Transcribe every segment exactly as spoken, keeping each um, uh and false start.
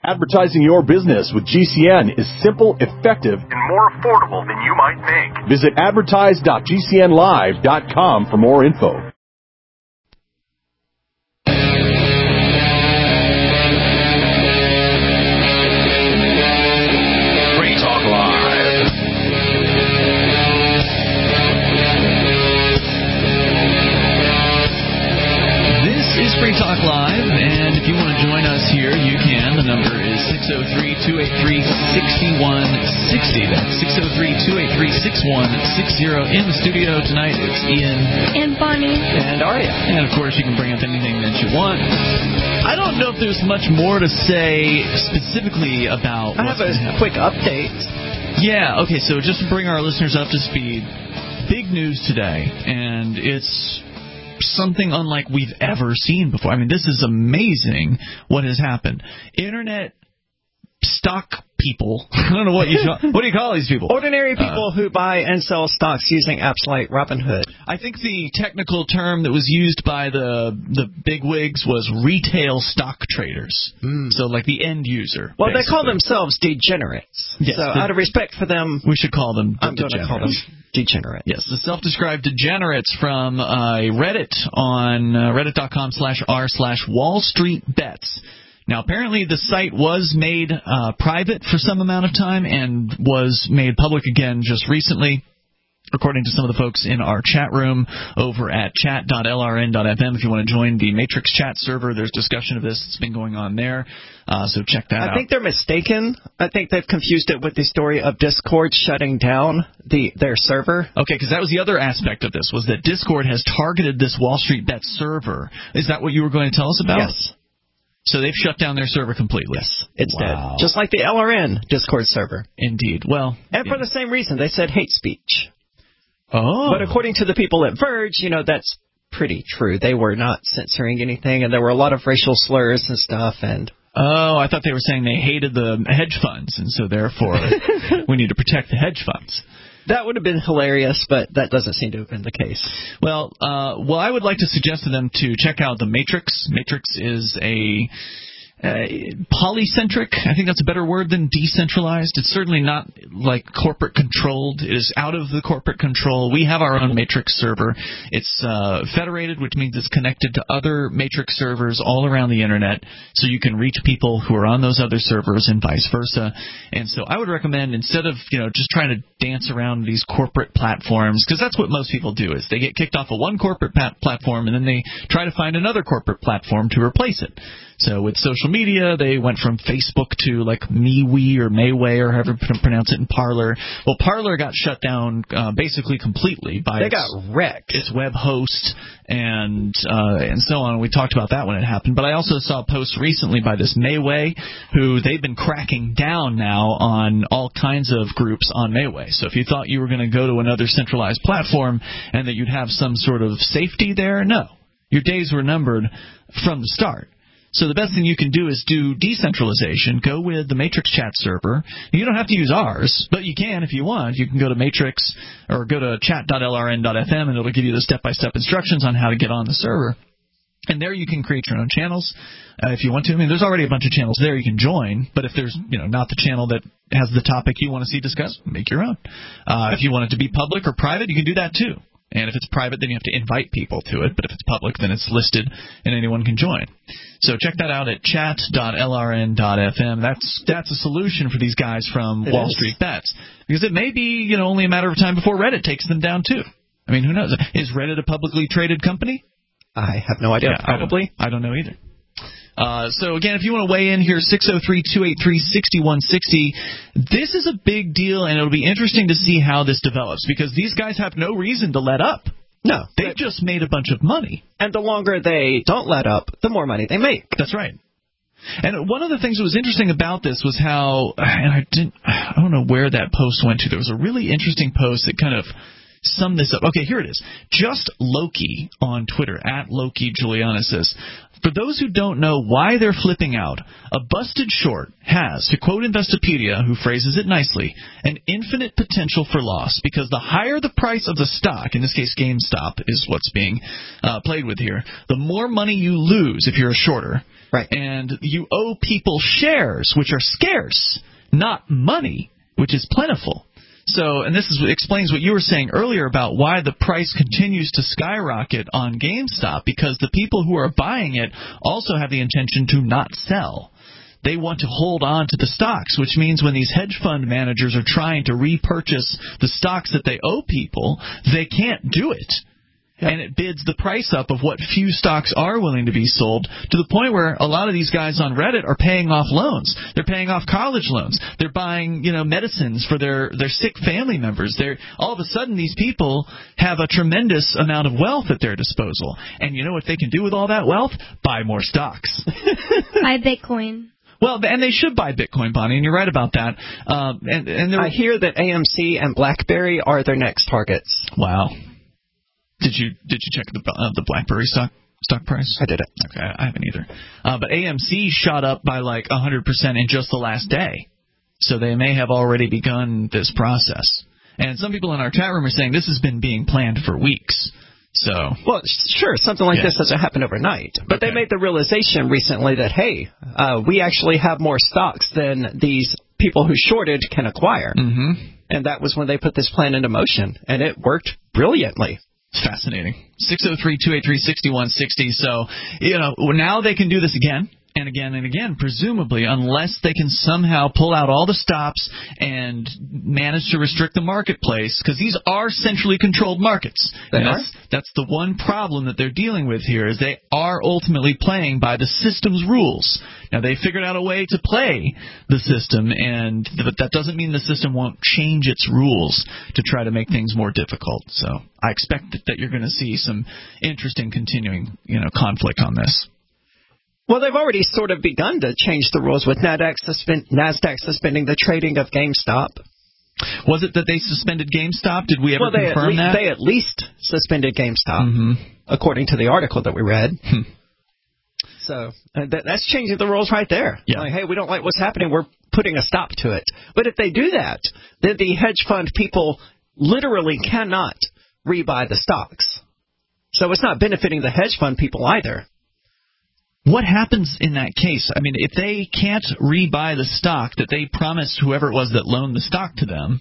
Advertising your business with G C N is simple, effective, and more affordable than you might think. Visit advertise dot g c n live dot com for more info. Free Talk Live. This is Free Talk Live, and if you want to join us here, you can. The number is six oh three, two eight three, six one six oh. That's six oh three, two eight three, six one six oh. In the studio tonight, it's Ian. And Bonnie. And Arya. And, of course, you can bring up anything that you want. I don't know if there's much more to say specifically about I what's have a quick update. Yeah, okay, so just to bring our listeners up to speed, big news today, and it's something unlike we've ever seen before. I mean, this is amazing what has happened. Internet stock people. I don't know what you what do you call these people? Ordinary people uh, who buy and sell stocks using apps like Robinhood. I think the technical term that was used by the the big wigs was retail stock traders. Mm. So like the end user. Well, basically. They call themselves degenerates. Yes, so the, out of respect for them, we should call them I'm going to call them degenerates. Yes, the self-described degenerates from uh, Reddit on uh, reddit dot com slash r slash Wall Street Bets. Now, apparently the site was made uh, private for some amount of time and was made public again just recently, according to some of the folks in our chat room over at chat dot l r n dot f m. If you want to join the Matrix chat server, there's discussion of this that's been going on there, uh, so check that I out. I think they're mistaken. I think they've confused it with the story of Discord shutting down the their server. Okay, because that was the other aspect of this, was that Discord has targeted this Wall Street Bet server. Is that what you were going to tell us about? Yes. So they've shut down their server completely. Yes, it's wow. dead. Just like the L R N Discord server. Indeed. Well, and yeah. for the same reason, they said hate speech. Oh. But according to the people at Verge, you know, that's pretty true. They were not censoring anything, and there were a lot of racial slurs and stuff. And oh, I thought they were saying they hated the hedge funds, and so therefore we need to protect the hedge funds. That would have been hilarious, but that doesn't seem to have been the case. Well, uh, well, I would like to suggest to them to check out the Matrix. Matrix is a uh, polycentric. I think that's a better word than decentralized. It's certainly not like corporate controlled. It is out of the corporate control. We have our own Matrix server. It's uh, federated, which means it's connected to other Matrix servers all around the internet, so you can reach people who are on those other servers and vice versa. And so I would recommend, instead of you know just trying to dance around these corporate platforms, because that's what most people do, is they get kicked off of one corporate pat- platform and then they try to find another corporate platform to replace it. So with social media, they went from Facebook to like MeWe or Mayway or however you pronounce it in Parler. Well, Parler got shut down uh, basically completely by they its, got wrecked. its web host and uh, and so on. We talked about that when it happened. But I also saw posts recently by this Mayway, who they've been cracking down now on all kinds of groups on Mayway. So if you thought you were going to go to another centralized platform and that you'd have some sort of safety there, no. Your days were numbered from the start. So the best thing you can do is do decentralization. Go with the Matrix chat server. You don't have to use ours, but you can if you want. You can go to Matrix or go to chat dot l r n dot f m, and it'll give you the step-by-step instructions on how to get on the server. And there you can create your own channels uh, if you want to. I mean, there's already a bunch of channels there you can join, but if there's you know not the channel that has the topic you want to see discussed, make your own. Uh, if you want it to be public or private, you can do that too. And if it's private, then you have to invite people to it. But if it's public, then it's listed and anyone can join. So check that out at chat dot l r n dot f m. That's that's a solution for these guys from it Wall is. Street Bets. Because it may be you know only a matter of time before Reddit takes them down too. I mean, who knows? Is Reddit a publicly traded company? I have no idea. Yeah, Probably. I don't, I don't know either. Uh, so, again, if you want to weigh in here, six oh three, two eight three, six one six oh. This is a big deal, and it'll be interesting to see how this develops, because these guys have no reason to let up. No. They've just made a bunch of money. And the longer they don't let up, the more money they make. That's right. And one of the things that was interesting about this was how, and I didn't, I don't know where that post went to. There was a really interesting post that kind of sum this up. Okay, here it is. Just Loki on Twitter, at Loki Juliana says, for those who don't know why they're flipping out, a busted short has, to quote Investopedia, who phrases it nicely, an infinite potential for loss because the higher the price of the stock, in this case GameStop is what's being uh, played with here, the more money you lose if you're a shorter. Right. And you owe people shares, which are scarce, not money, which is plentiful. So, and this is, explains what you were saying earlier about why the price continues to skyrocket on GameStop, because the people who are buying it also have the intention to not sell. They want to hold on to the stocks, which means when these hedge fund managers are trying to repurchase the stocks that they owe people, they can't do it. Yep. And it bids the price up of what few stocks are willing to be sold, to the point where a lot of these guys on Reddit are paying off loans. They're paying off college loans. They're buying, you know, medicines for their, their sick family members. They're, all of a sudden, these people have a tremendous amount of wealth at their disposal. And you know what they can do with all that wealth? Buy more stocks. Buy Bitcoin. Well, and they should buy Bitcoin, Bonnie, and you're right about that. Um, and, and I hear that A M C and BlackBerry are their next targets. Wow. Did you did you check the uh, the BlackBerry stock stock price? I did it. Okay, I haven't either. Uh, but A M C shot up by like one hundred percent in just the last day. So they may have already begun this process. And some people in our chat room are saying this has been being planned for weeks. So Well, sure, something like yeah. this doesn't happen overnight. But okay. They made the realization recently that, hey, uh, we actually have more stocks than these people who shorted can acquire. Mm-hmm. And that was when they put this plan into motion. And it worked brilliantly. It's fascinating. six oh three, two eight three, six one six oh. So, you know, now they can do this again and again and again, presumably, unless they can somehow pull out all the stops and manage to restrict the marketplace, because these are centrally controlled markets. They and are? That's, that's the one problem that they're dealing with here, is they are ultimately playing by the system's rules. Now, they figured out a way to play the system, and but that doesn't mean the system won't change its rules to try to make things more difficult. So I expect that, that you're going to see some interesting continuing, you know, conflict on this. Well, they've already sort of begun to change the rules with NASDAQ, suspend, NASDAQ suspending the trading of GameStop. Was it that they suspended GameStop? Did we ever well, they confirm at le- that? They at least suspended GameStop, mm-hmm. according to the article that we read. Hmm. So uh, that, that's changing the rules right there. Yeah. Like, hey, we don't like what's happening. We're putting a stop to it. But if they do that, then the hedge fund people literally cannot rebuy the stocks. So it's not benefiting the hedge fund people either. What happens in that case? I mean, if they can't rebuy the stock that they promised whoever it was that loaned the stock to them,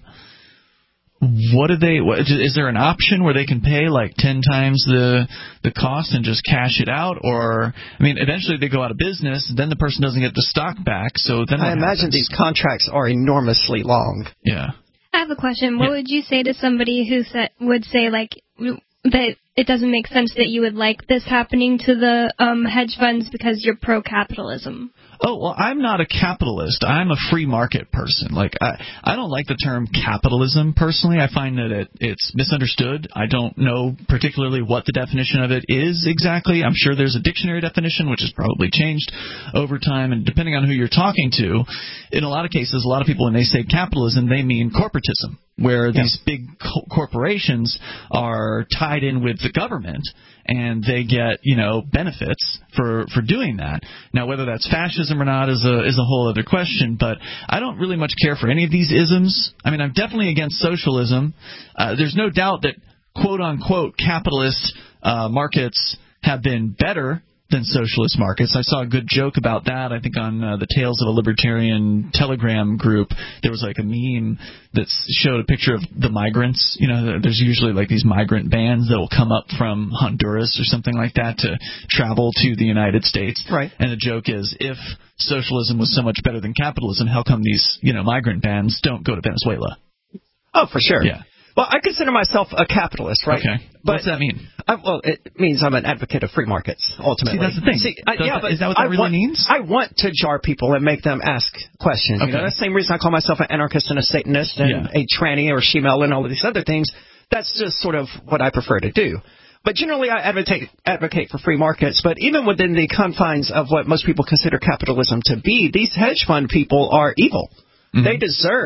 what do they? What, is there an option where they can pay like ten times the the cost and just cash it out? Or, I mean, eventually they go out of business, then the person doesn't get the stock back. So then I imagine happens? These contracts are enormously long. Yeah. I have a question. What yeah. would you say to somebody who said, would say like that it doesn't make sense that you would like this happening to the um, hedge funds because you're pro-capitalism? Oh, well, I'm not a capitalist. I'm a free market person. Like, I, I don't like the term capitalism personally. I find that it, it's misunderstood. I don't know particularly what the definition of it is exactly. I'm sure there's a dictionary definition, which has probably changed over time. And depending on who you're talking to, in a lot of cases, a lot of people, when they say capitalism, they mean corporatism, where yeah. these big co- corporations are tied in with the government, and they get, you know, benefits for, for doing that. Now, whether that's fascism or not is a is a whole other question, but I don't really much care for any of these isms. I mean, I'm definitely against socialism. Uh, there's no doubt that, quote-unquote, capitalist uh, markets have been better than socialist markets. I saw a good joke about that, I think, on uh, the Tales of a Libertarian Telegram group. There was like a meme that showed a picture of the migrants. You know, there's usually like these migrant bands that will come up from Honduras or something like that to travel to the United States. Right. And the joke is, if socialism was so much better than capitalism, how come these, you know, migrant bands don't go to Venezuela? Oh, for sure. Yeah. Well, I consider myself a capitalist, right? Okay. But, What's that mean? I, well, it means I'm an advocate of free markets, ultimately. See, that's the thing. See, I, yeah, that, but is that what that I really want, means? I want to jar people and make them ask questions. Okay. You know, that's the same reason I call myself an anarchist and a Satanist and yeah. a tranny or shemale and all of these other things. That's just sort of what I prefer to do. But generally, I advocate, advocate for free markets. But even within the confines of what most people consider capitalism to be, these hedge fund people are evil. Mm-hmm. They deserve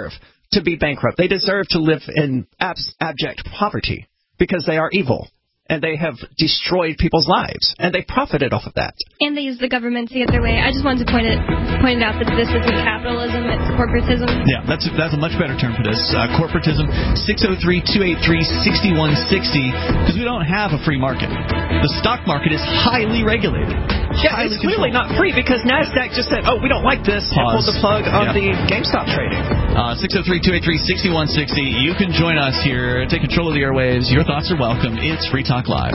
to be bankrupt. They deserve to live in ab- abject poverty because they are evil. And they have destroyed people's lives, and they profited off of that. And they use the government to get their way. I just wanted to point it point it out that this isn't capitalism, it's corporatism. Yeah, that's a, that's a much better term for this. Uh, corporatism, six oh three, two eight three, six one six oh, because we don't have a free market. The stock market is highly regulated. Yeah, highly it's clearly controlled. not free because NASDAQ just said, oh, we don't like this, Pause. and pulled the plug on Yeah. the GameStop trading. Uh, six oh three, two eight three, six one six oh. You can join us here. Take control of the airwaves. Your thoughts are welcome. It's Free Talk Live.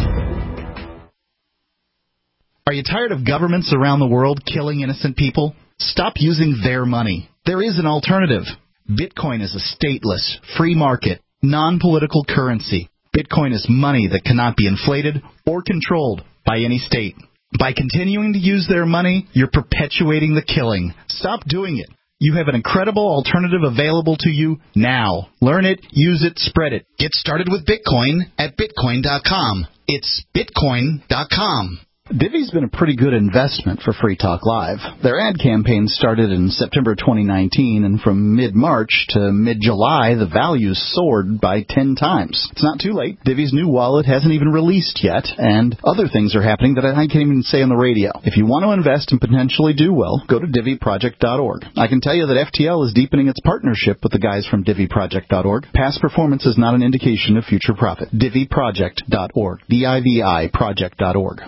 Are you tired of governments around the world killing innocent people? Stop using their money. There is an alternative. Bitcoin is a stateless, free market, non-political currency. Bitcoin is money that cannot be inflated or controlled by any state. By continuing to use their money, you're perpetuating the killing. Stop doing it. You have an incredible alternative available to you now. Learn it, use it, spread it. Get started with Bitcoin at bitcoin dot com. It's bitcoin dot com. Divvy's been a pretty good investment for Free Talk Live. Their ad campaign started in September twenty nineteen, and from mid-March to mid-July, the values soared by ten times. It's not too late. Divvy's new wallet hasn't even released yet, and other things are happening that I can't even say on the radio. If you want to invest and potentially do well, go to divvy project dot org. I can tell you that F T L is deepening its partnership with the guys from divvy project dot org. Past performance is not an indication of future profit. divvy project dot org. D I V I project dot org.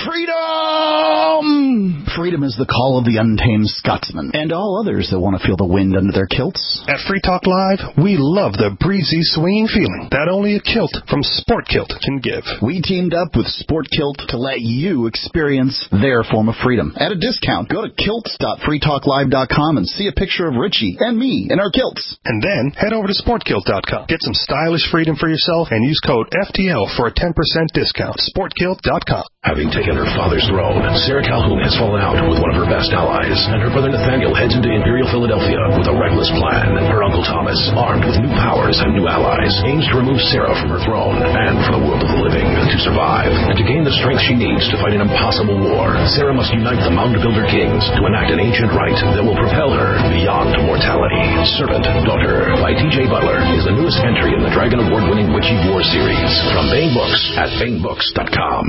Freedom! Freedom is the call of the untamed Scotsman and all others that want to feel the wind under their kilts. At Free Talk Live, we love the breezy, swinging feeling that only a kilt from Sport Kilt can give. We teamed up with Sport Kilt to let you experience their form of freedom at a discount. Go to kilts dot free talk live dot com and see a picture of Richie and me in our kilts. And then head over to sport kilt dot com. Get some stylish freedom for yourself and use code F T L for a ten percent discount. sport kilt dot com. Having taken her father's throne, Sarah Calhoun has fallen out with one of her best allies, and her brother Nathaniel heads into Imperial Philadelphia with a reckless plan. Her uncle Thomas, armed with new powers and new allies, aims to remove Sarah from her throne and from the world of the living. To survive, and to gain the strength she needs to fight an impossible war, Sarah must unite the Mound Builder Kings to enact an ancient rite that will propel her beyond mortality. Servant Daughter by T J Butler is the newest entry in the Dragon Award-winning Witchy War series from Bane Books at bane books dot com.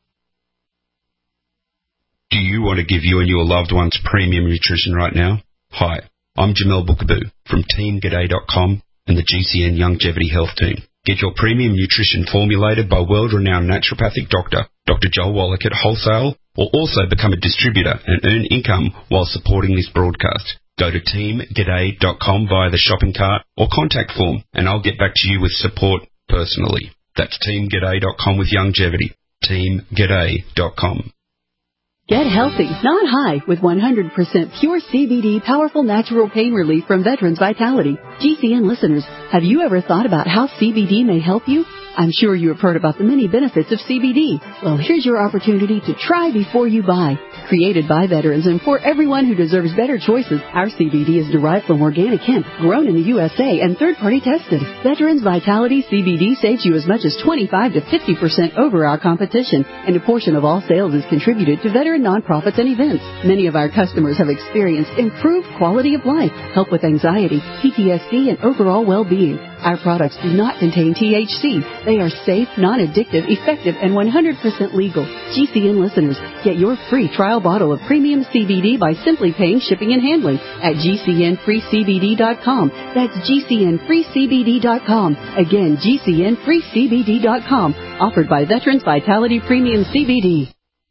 Do you want to give you and your loved ones premium nutrition right now? Hi, I'm Jamel Bookaboo from team g'day dot com and the G C N Longevity Health Team. Get your premium nutrition formulated by world-renowned naturopathic doctor, Doctor Joel Wallach at wholesale, or also become a distributor and earn income while supporting this broadcast. Go to team g'day dot com via the shopping cart or contact form, and I'll get back to you with support personally. That's team g'day dot com with longevity. team g'day dot com. Get healthy, not high, with one hundred percent pure C B D powerful natural pain relief from Veterans Vitality. G C N listeners, have you ever thought about how C B D may help you? I'm sure you have heard about the many benefits of C B D. Well, here's your opportunity to try before you buy. Created by veterans and for everyone who deserves better choices, our C B D is derived from organic hemp, grown in the U S A, and third-party tested. Veterans Vitality C B D saves you as much as twenty-five to fifty percent over our competition, and a portion of all sales is contributed to veteran nonprofits and events. Many of our customers have experienced improved quality of life, help with anxiety, P T S D, and overall well-being. Our products do not contain T H C. They are safe, non-addictive, effective, and one hundred percent legal. G C N listeners, get your free trial bottle of premium C B D by simply paying shipping and handling at G C N free C B D dot com. That's G C N free C B D dot com. Again, G C N free C B D dot com. Offered by Veterans Vitality Premium C B D.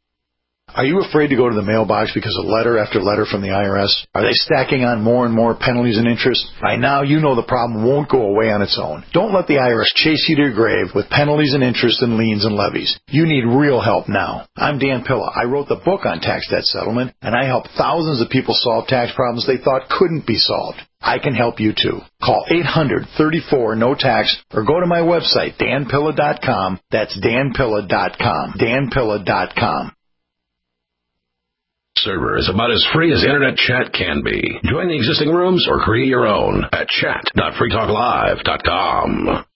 Are you afraid to go to the mailbox because of letter after letter from the I R S? Are they stacking on more and more penalties and interest? By now, you know the problem won't go away on its own. Don't let the I R S chase you to your grave with penalties and interest and liens and levies. You need real help now. I'm Dan Pilla. I wrote the book on tax debt settlement, and I help thousands of people solve tax problems they thought couldn't be solved. I can help you too. Call eight hundred, thirty-four, no tax or go to my website, dan pilla dot com. That's dan pilla dot com. dan pilla dot com. Server is about as free as internet chat can be. Join the existing rooms or create your own at chat dot free talk live dot com.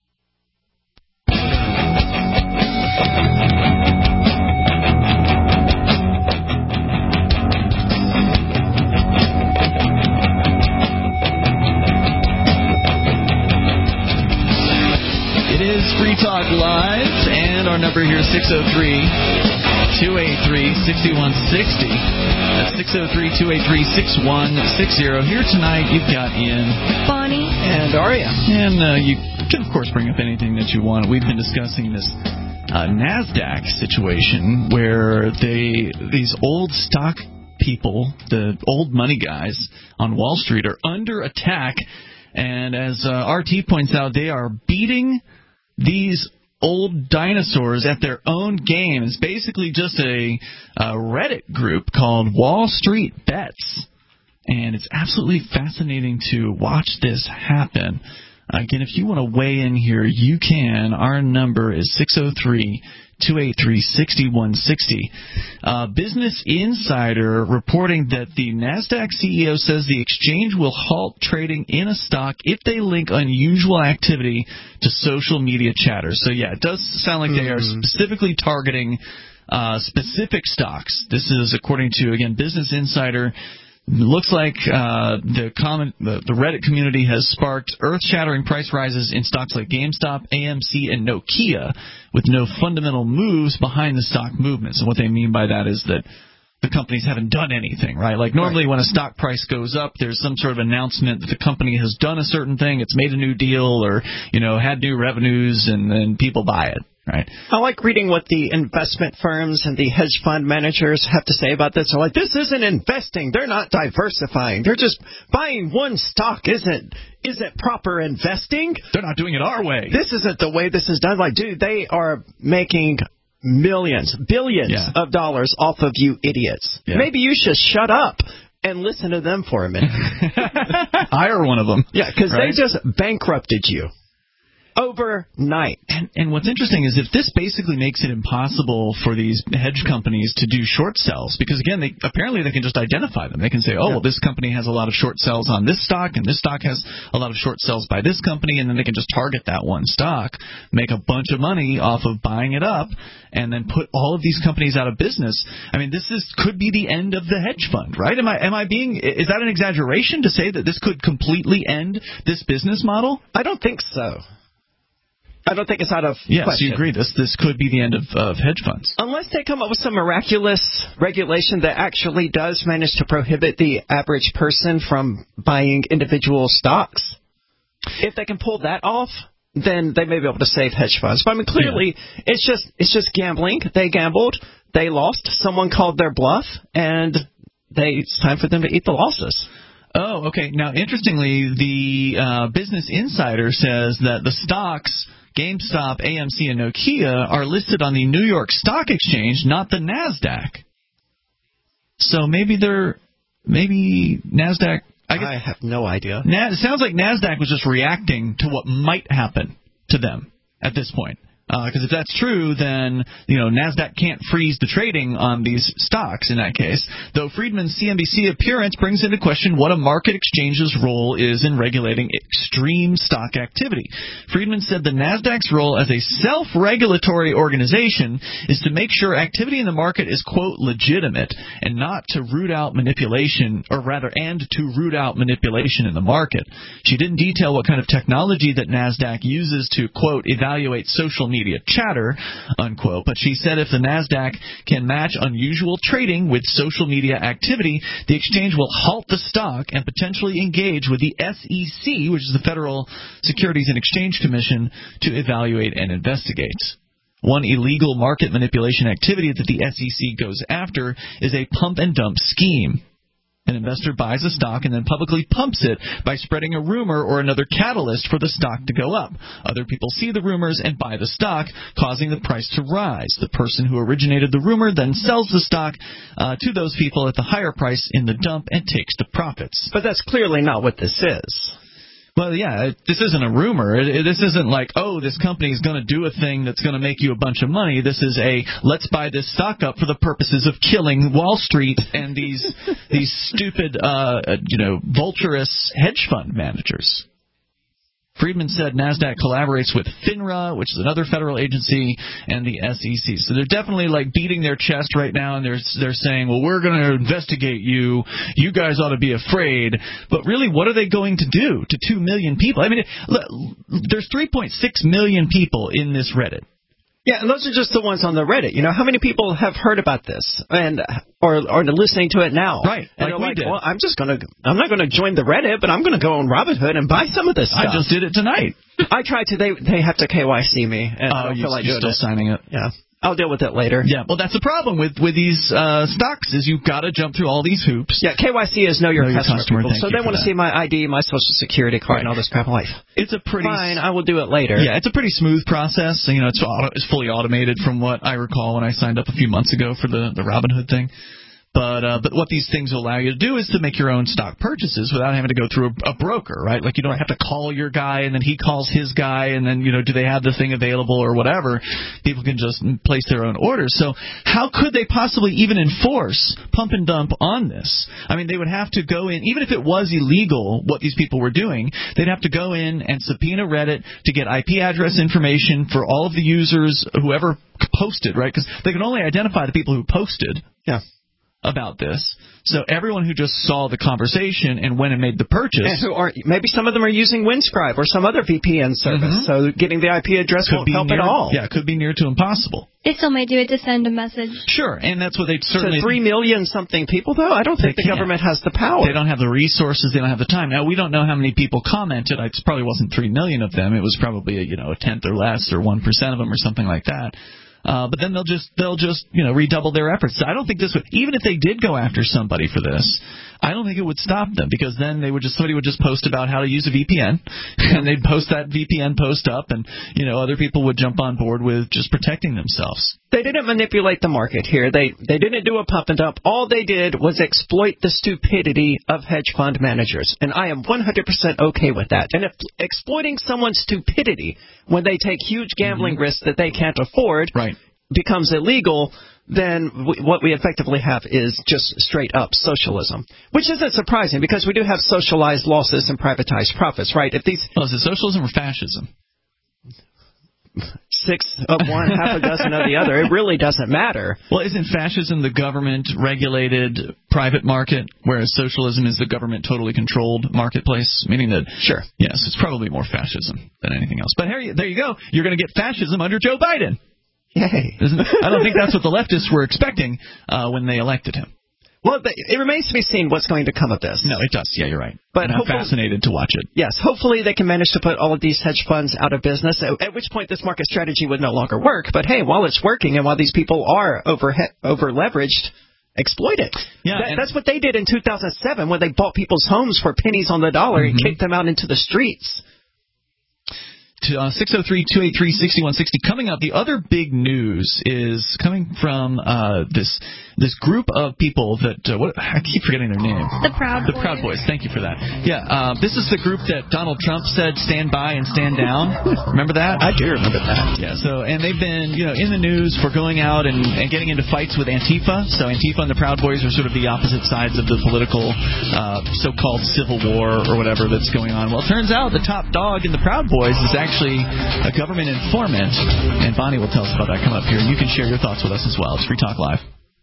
Free Talk Live, and our number here is six oh three, two eight three, six one six oh. That's six oh three, two eight three, six one six oh. Here tonight, you've got Ian, Bonnie, and Aria. And uh, you can, of course, bring up anything that you want. We've been discussing this uh, NASDAQ situation where they these old stock people, the old money guys on Wall Street, are under attack. And as uh, R T points out, they are beating these old dinosaurs at their own game. It's basically just a, a Reddit group called Wall Street Bets. And it's absolutely fascinating to watch this happen. Again, if you want to weigh in here, you can. Our number is six oh three, two eight three, six one six oh. Uh, Business Insider reporting that the NASDAQ C E O says the exchange will halt trading in a stock if they link unusual activity to social media chatter. So, yeah, it does sound like they are specifically targeting uh, specific stocks. This is according to, again, Business Insider. It looks like uh, the, common, the the Reddit community has sparked earth-shattering price rises in stocks like GameStop, A M C, and Nokia, with no fundamental moves behind the stock movements. And what they mean by that is that the companies haven't done anything, right? Like normally right. when a stock price goes up, there's some sort of announcement that the company has done a certain thing, it's made a new deal, or you know had new revenues, and then people buy it. Right. I like reading what the investment firms and the hedge fund managers have to say about this. They're like, this isn't investing. They're not diversifying. They're just buying one stock. Isn't isn't proper investing? They're not doing it our way. This isn't the way this is done. Like, dude, they are making millions, billions yeah. of dollars off of you idiots. Yeah. Maybe you should shut up and listen to them for a minute. Hire one of them. Yeah, because right? they just bankrupted you. Overnight. And, and what's interesting is if this basically makes it impossible for these hedge companies to do short sells, because, again, they apparently they can just identify them. They can say, oh, yeah. well, this company has a lot of short sells on this stock, and this stock has a lot of short sells by this company, and then they can just target that one stock, make a bunch of money off of buying it up, and then put all of these companies out of business. I mean, this is could be the end of the hedge fund, right? Am I am I being is that an exaggeration to say that this could completely end this business model? I don't think so. I don't think it's out of yes, question. Yes, you agree. This this could be the end of, of hedge funds. Unless they come up with some miraculous regulation that actually does manage to prohibit the average person from buying individual stocks. If they can pull that off, then they may be able to save hedge funds. But I mean, clearly, yeah. it's just it's just gambling. They gambled. They lost. Someone called their bluff, and they it's time for them to eat the losses. Oh, okay. Now, interestingly, the uh, Business Insider says that the stocks GameStop, A M C, and Nokia are listed on the New York Stock Exchange, not the NASDAQ. So maybe they're, maybe NASDAQ. I, guess, I have no idea. Na- it sounds like NASDAQ was just reacting to what might happen to them at this point. Because uh, if that's true, then you know NASDAQ can't freeze the trading on these stocks in that case. Though Friedman's C N B C appearance brings into question what a market exchange's role is in regulating extreme stock activity. Friedman said the NASDAQ's role as a self-regulatory organization is to make sure activity in the market is, quote, legitimate and not to root out manipulation, or rather, and to root out manipulation in the market. She didn't detail what kind of technology that NASDAQ uses to, quote, evaluate social media media chatter, unquote, but she said if the NASDAQ can match unusual trading with social media activity, the exchange will halt the stock and potentially engage with the S E C, which is the Federal Securities and Exchange Commission, to evaluate and investigate. One illegal market manipulation activity that the S E C goes after is a pump-and-dump scheme. An investor buys a stock and then publicly pumps it by spreading a rumor or another catalyst for the stock to go up. Other people see the rumors and buy the stock, causing the price to rise. The person who originated the rumor then sells the stock uh, to those people at the higher price in the dump and takes the profits. But that's clearly not what this is. Well, yeah, this isn't a rumor. It, it, this isn't like, oh, this company is going to do a thing that's going to make you a bunch of money. This is a, let's buy this stock up for the purposes of killing Wall Street and these these stupid, uh, you know, vulturous hedge fund managers. Friedman said NASDAQ collaborates with FINRA, which is another federal agency, and the S E C. So they're definitely like beating their chest right now, and they're they're saying, well, we're going to investigate you. You guys ought to be afraid. But really, what are they going to do to two million people? I mean, there's three point six million people in this Reddit. Yeah, and those are just the ones on the Reddit. You know, how many people have heard about this and or are listening to it now? Right, and like we like, did. Well, I'm just gonna, I'm not gonna join the Reddit, but I'm gonna go on Robinhood and buy some of this stuff. I just did it tonight. I tried to. They they have to K Y C me, and Oh, I don't you, feel like you're doing still it. signing it? Yeah. I'll deal with it later. Yeah, well, that's the problem with with these uh, stocks is you've got to jump through all these hoops. Yeah, K Y C is know your know customer. Your customer. People. So they want to see my I D, my social security card, right. and all this crap. Like, it's a pretty fine. I will do it later. Yeah, it's a pretty smooth process. You know, it's auto, it's fully automated from what I recall when I signed up a few months ago for the the Robinhood thing. But uh, but what these things will allow you to do is to make your own stock purchases without having to go through a, a broker, right? Like you don't have to call your guy and then he calls his guy and then, you know, do they have the thing available or whatever. People can just place their own orders. So how could they possibly even enforce pump and dump on this? I mean, they would have to go in, even if it was illegal what these people were doing, they'd have to go in and subpoena Reddit to get I P address information for all of the users, whoever posted, right? Because they can only identify the people who posted. Yeah. About this, so everyone who just saw the conversation and went and made the purchase, and who are maybe some of them are using Windscribe or some other V P N service, mm-hmm. so getting the I P address could won't help near, at all. Yeah, it could be near to impossible. They still might do it to send a message. Sure, and that's what they certainly. So three million something people, though, I don't think the can't. government has the power. They don't have the resources. They don't have the time. Now we don't know how many people commented. It probably wasn't three million of them. It was probably a, you know a tenth or less, or one percent of them, or something like that. Uh, but then they'll just they'll just you know redouble their efforts. I don't think this would, even if they did go after somebody for this, I don't think it would stop them, because then they would just somebody would just post about how to use a V P N, and they'd post that V P N post up, and you know other people would jump on board with just protecting themselves. They didn't manipulate the market here. They they didn't do a pump and dump. All they did was exploit the stupidity of hedge fund managers, and I am one hundred percent okay with that. And if exploiting someone's stupidity when they take huge gambling mm-hmm. risks that they can't afford right. becomes illegal, then w- what we effectively have is just straight-up socialism, which isn't surprising because we do have socialized losses and privatized profits, right? If these well, is it socialism or fascism? Six of one, half a dozen of the other. It really doesn't matter. Well, isn't fascism the government-regulated private market, whereas socialism is the government-totally controlled marketplace? Meaning that, sure, yes, it's probably more fascism than anything else. But here, you, there you go. You're going to get fascism under Joe Biden. Yay. Isn't, I don't think that's what the leftists were expecting uh, when they elected him. Well, it remains to be seen what's going to come of this. No, it does. Yeah, you're right. But I'm fascinated to watch it. Yes, hopefully they can manage to put all of these hedge funds out of business, at, at which point this market strategy would no longer work. But hey, while it's working and while these people are over over leveraged, exploit it. Yeah, that, that's what they did in two thousand seven when they bought people's homes for pennies on the dollar mm-hmm. and kicked them out into the streets. To uh, six oh three, two eight three, six one six oh. Coming up, the other big news is coming from uh, this this group of people that uh, what I keep forgetting their name. The Proud the Boys. Proud Boys. Thank you for that. Yeah, uh, this is the group that Donald Trump said stand by and stand down. Remember that? I do remember that. Yeah. So and they've been you know in the news for going out and, and getting into fights with Antifa. So Antifa and the Proud Boys are sort of the opposite sides of the political uh, so-called civil war or whatever that's going on. Well, it turns out the top dog in the Proud Boys is actually a government informant, and Bonnie will tell us about that coming up here. You can share your thoughts with us as well. It's Free Talk Live.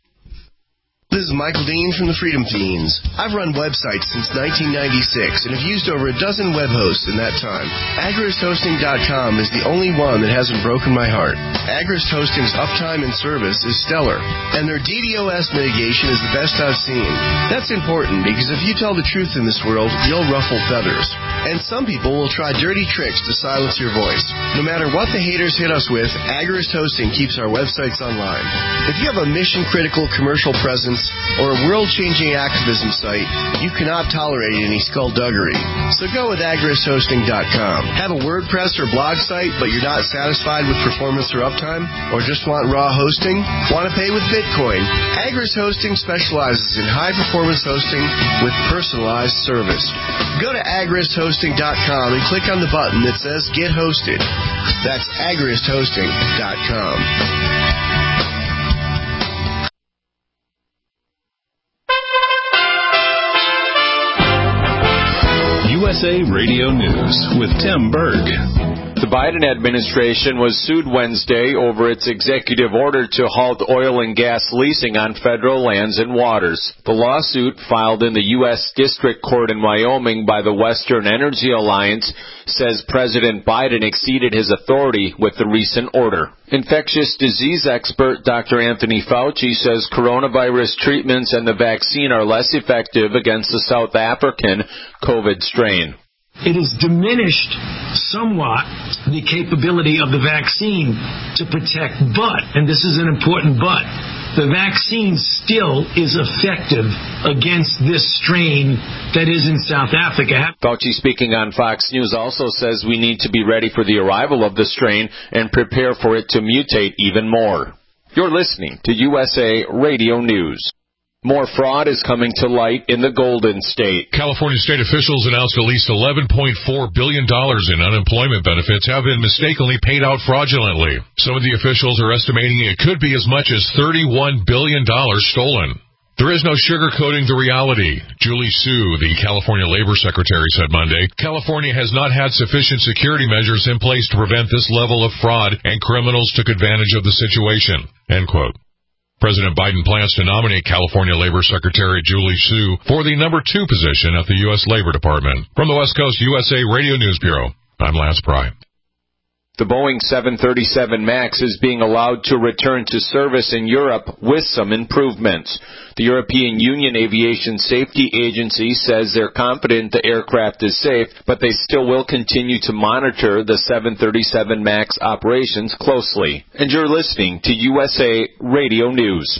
This is Michael Dean from the Freedom Fiends. I've run websites since nineteen ninety-six and have used over a dozen web hosts in that time. Agorist Hosting dot com is the only one that hasn't broken my heart. Agorist Hosting's uptime and service is stellar, and their D DoS mitigation is the best I've seen. That's important because if you tell the truth in this world, you'll ruffle feathers. And some people will try dirty tricks to silence your voice. No matter what the haters hit us with, Agorist Hosting keeps our websites online. If you have a mission-critical commercial presence or a world-changing activism site, you cannot tolerate any skullduggery. So go with Agorist Hosting dot com. Have a WordPress or blog site, but you're not satisfied with performance or uptime? Or just want raw hosting? Want to pay with Bitcoin? Agorist Hosting specializes in high-performance hosting with personalized service. Go to Agorist Hosting dot com and click on the button that says Get Hosted. That's Agorist Hosting dot com. U S A Radio News with Tim Berg. The Biden administration was sued Wednesday over its executive order to halt oil and gas leasing on federal lands and waters. The lawsuit, filed in the U S District Court in Wyoming by the Western Energy Alliance, says President Biden exceeded his authority with the recent order. Infectious disease expert Doctor Anthony Fauci says coronavirus treatments and the vaccine are less effective against the South African COVID strain. It has diminished somewhat the capability of the vaccine to protect, but, and this is an important but, the vaccine still is effective against this strain that is in South Africa. Fauci, speaking on Fox News, also says we need to be ready for the arrival of the strain and prepare for it to mutate even more. You're listening to U S A Radio News. More fraud is coming to light in the Golden State. California state officials announced at least eleven point four billion dollars in unemployment benefits have been mistakenly paid out fraudulently. Some of the officials are estimating it could be as much as thirty-one billion dollars stolen. There is no sugarcoating the reality. Julie Su, the California Labor Secretary, said Monday, California has not had sufficient security measures in place to prevent this level of fraud, and criminals took advantage of the situation. End quote. President Biden plans to nominate California Labor Secretary Julie Su for the number two position at the U S Labor Department. From the West Coast U S A Radio News Bureau, I'm Lance Pry. The Boeing seven thirty-seven MAX is being allowed to return to service in Europe with some improvements. The European Union Aviation Safety Agency says they're confident the aircraft is safe, but they still will continue to monitor the seven thirty-seven MAX operations closely. And you're listening to U S A Radio News.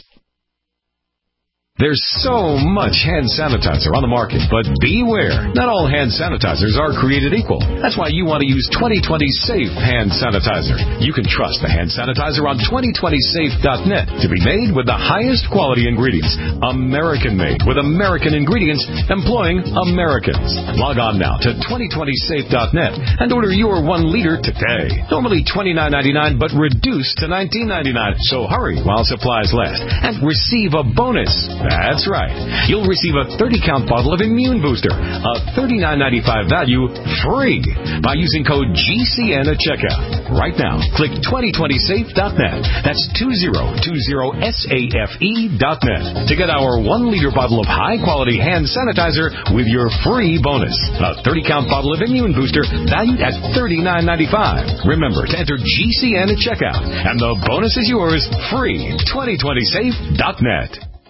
There's so much hand sanitizer on the market, but beware. Not all hand sanitizers are created equal. That's why you want to use twenty twenty Safe Hand Sanitizer. You can trust the hand sanitizer on twenty twenty safe dot net to be made with the highest quality ingredients. American-made with American ingredients employing Americans. Log on now to twenty twenty safe dot net and order your one liter today. Normally twenty-nine ninety-nine, but reduced to nineteen ninety-nine. So hurry while supplies last and receive a bonus. That's right. You'll receive a thirty count bottle of Immune Booster, a thirty-nine ninety-five value, free by using code G C N at checkout. Right now, click twenty twenty safe dot net. That's twenty twenty safe dot net to get our one liter bottle of high-quality hand sanitizer with your free bonus. A thirty count bottle of Immune Booster valued at thirty-nine ninety-five. Remember to enter G C N at checkout, and the bonus is yours free. twenty twenty safe dot net.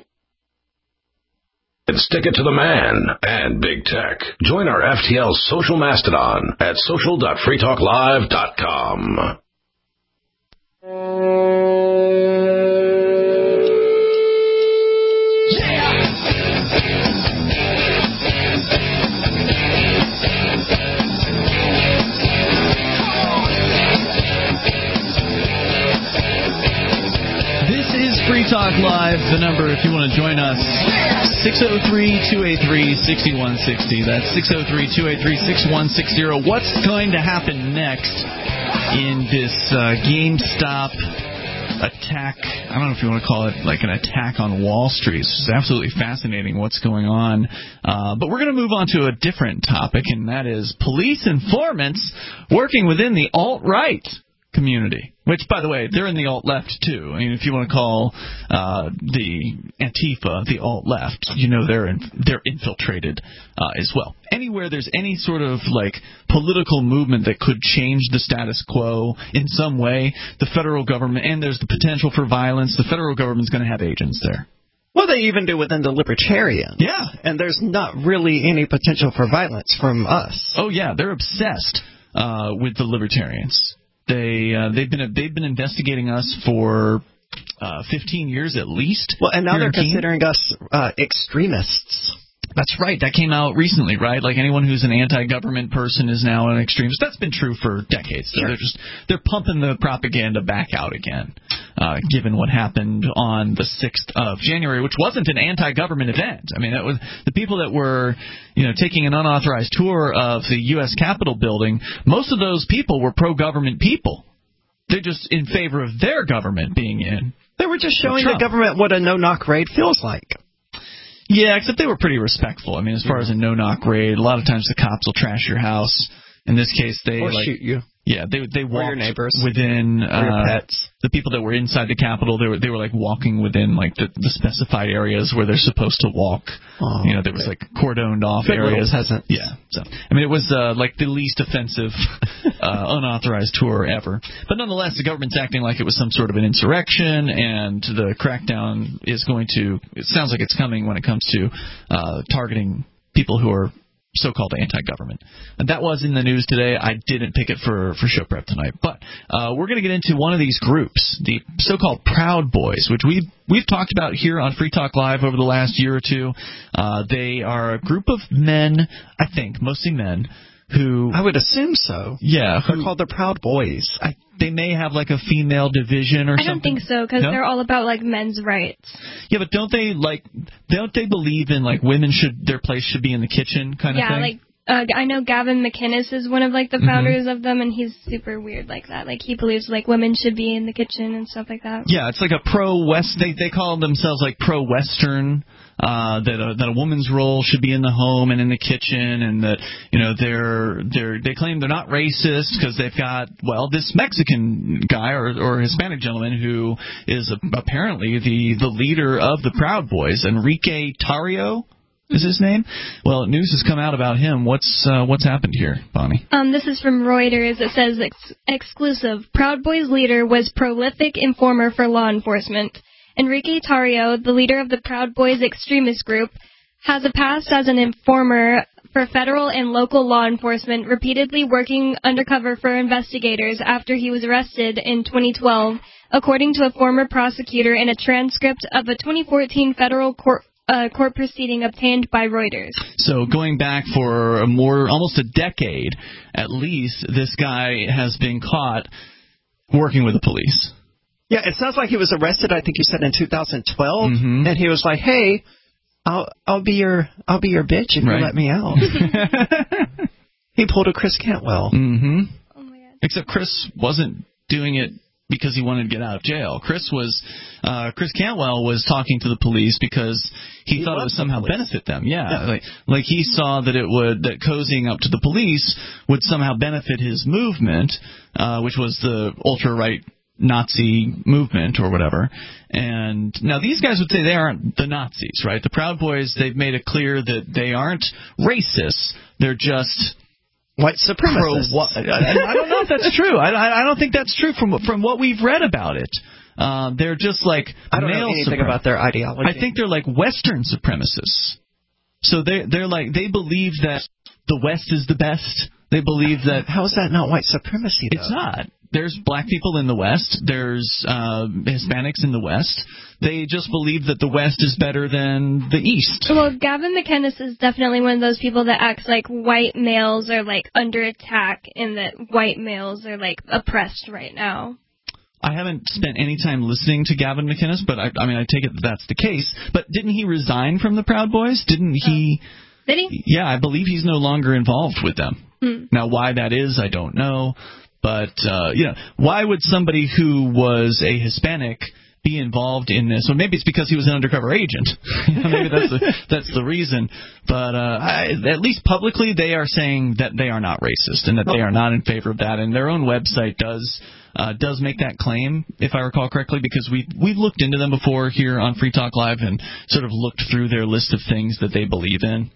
Stick it to the man and big tech. Join our F T L social mastodon at social dot free talk live dot com. Free Talk Live, the number if you want to join us, six oh three, two eight three, six one six oh. That's six oh three, two eight three, six one six oh. What's going to happen next in this uh, GameStop attack? I don't know if you want to call it like an attack on Wall Street. It's absolutely fascinating what's going on. Uh, but we're going to move on to a different topic, and that is police informants working within the alt-right community, which, by the way, they're in the alt-left, too. I mean, if you want to call uh, the Antifa the alt-left, you know they're in, they're infiltrated uh, as well. Anywhere there's any sort of, like, political movement that could change the status quo in some way, the federal government, and there's the potential for violence, the federal government's going to have agents there. Well, they even do within the libertarians. Yeah. And there's not really any potential for violence from us. Oh, yeah, they're obsessed uh, with the libertarians. They uh, they've been they've been investigating us for uh, fifteen years at least. Well, and now they're considering us uh, extremists. That's right. That came out recently, right? Like anyone who's an anti-government person is now an extremist. That's been true for decades. So sure. They're just they're pumping the propaganda back out again, uh, given what happened on the sixth of January, which wasn't an anti-government event. I mean, that was the people that were, you know, taking an unauthorized tour of the U S Capitol building. Most of those people were pro-government people. They're just in favor of their government being in. They were just showing the government what a no-knock raid feels like. Yeah, except they were pretty respectful. I mean, as far as a no-knock raid, a lot of times the cops will trash your house. In this case, they or like, shoot you. Yeah, they they walked or your neighbors. within or your uh, pets. The people that were inside the Capitol. They were they were like walking within like the, the specified areas where they're supposed to walk. Oh, you know, there was like cordoned off Good areas. Peasants. Yeah, so I mean, it was uh, like the least offensive uh, unauthorized tour ever. But nonetheless, the government's acting like it was some sort of an insurrection, and the crackdown is going to. It sounds like it's coming when it comes to uh, targeting people who are so-called anti-government. And that was in the news today. I didn't pick it for, for show prep tonight. But uh, we're going to get into one of these groups, the so-called Proud Boys, which we've, we've talked about here on Free Talk Live over the last year or two. Uh, they are a group of men, I think, mostly men, who... I would assume so. Yeah. They're called the Proud Boys. I, they may have like a female division or I something. I don't think so, because no? they're all about like men's rights. Yeah, but don't they like don't they believe in like women should their place should be in the kitchen kind yeah, of thing? Yeah, like uh, I know Gavin McInnes is one of like the founders mm-hmm. of them, and he's super weird like that. Like he believes like women should be in the kitchen and stuff like that. Yeah, it's like a pro-West. They they call themselves like pro-Western. Uh, that a, that a woman's role should be in the home and in the kitchen, and that you know they're they're they claim they're not racist because they've got well this Mexican guy or or Hispanic gentleman who is a, apparently the the leader of the Proud Boys, Enrique Tarrio is his name. Well, news has come out about him. What's uh, what's happened here, Bonnie? Um, this is from Reuters. It says ex- exclusive. Proud Boys leader was prolific informer for law enforcement. Enrique Tarrio, the leader of the Proud Boys extremist group, has a past as an informer for federal and local law enforcement, repeatedly working undercover for investigators after he was arrested in twenty twelve, according to a former prosecutor in a transcript of a twenty fourteen federal court uh, court proceeding obtained by Reuters. So going back for a more almost a decade, at least, this guy has been caught working with the police. Yeah, it sounds like he was arrested. I think you said in two thousand twelve, mm-hmm. and he was like, "Hey, I'll I'll be your I'll be your bitch if right. you let me out." He pulled a Chris Cantwell. Mm-hmm. Oh my God. Except Chris wasn't doing it because he wanted to get out of jail. Chris was uh, Chris Cantwell was talking to the police because he, he thought it would somehow the benefit them. Yeah, yeah. Like, like he saw that it would that cozying up to the police would somehow benefit his movement, uh, which was the ultra right Nazi movement or whatever. And now these guys would say they aren't the Nazis, right? The Proud Boys, they've made it clear that they aren't racists. They're just white supremacists. Pro, I, I don't know if that's true. I, I don't think that's true from from what we've read about it. Uh, they're just like I don't male know anything suprem- about their ideology. I think they're like Western supremacists. So they they're like they believe that the West is the best. They believe that how is that not white supremacy? Though? It's not. There's black people in the West. There's uh, Hispanics in the West. They just believe that the West is better than the East. Well, Gavin McInnes is definitely one of those people that acts like white males are like under attack and that white males are like oppressed right now. I haven't spent any time listening to Gavin McInnes, but I, I mean, I take it that that's the case. But didn't he resign from the Proud Boys? Didn't he? Oh. Did he? Yeah, I believe he's no longer involved with them. Hmm. Now, why that is, I don't know. But, uh, you know, why would somebody who was a Hispanic be involved in this? Well, maybe it's because he was an undercover agent. Maybe that's the, that's the reason. But uh, I, at least publicly, they are saying that they are not racist and that they are not in favor of that. And their own website does uh, does make that claim, if I recall correctly, because we we've looked into them before here on Free Talk Live and sort of looked through their list of things that they believe in.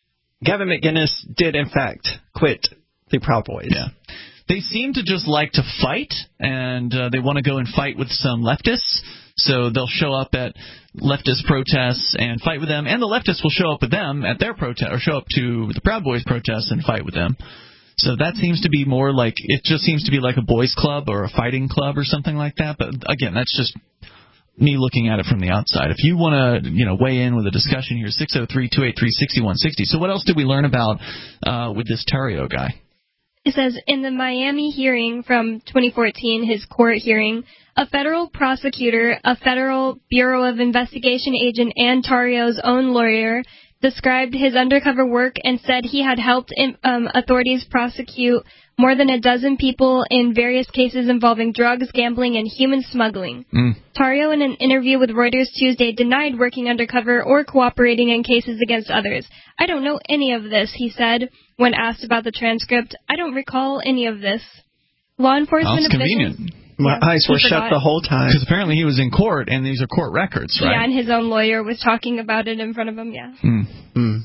Gavin McInnes did, in fact, quit the Proud Boys. Yeah. They seem to just like to fight, and uh, they want to go and fight with some leftists. So they'll show up at leftist protests and fight with them, and the leftists will show up with them at their protest, or show up to the Proud Boys protests and fight with them. So that seems to be more like, it just seems to be like a boys' club or a fighting club or something like that. But again, that's just me looking at it from the outside. If you want to, you know, weigh in with a discussion here, six oh three, two eight three, six one six oh. So what else did we learn about uh, with this Tarrio guy? It says, in the Miami hearing from twenty fourteen, his court hearing, a federal prosecutor, a federal Bureau of Investigation agent, and Tarrio's own lawyer described his undercover work and said he had helped um, authorities prosecute more than a dozen people in various cases involving drugs, gambling, and human smuggling. Mm. Tarrio, in an interview with Reuters Tuesday, denied working undercover or cooperating in cases against others. I don't know any of this, he said when asked about the transcript. I don't recall any of this. Law enforcement That's officials... convenient. My yeah, eyes were shut forgot. the whole time. Because apparently he was in court, and these are court records, right? Yeah, and his own lawyer was talking about it in front of him, yeah. Mm. Mm.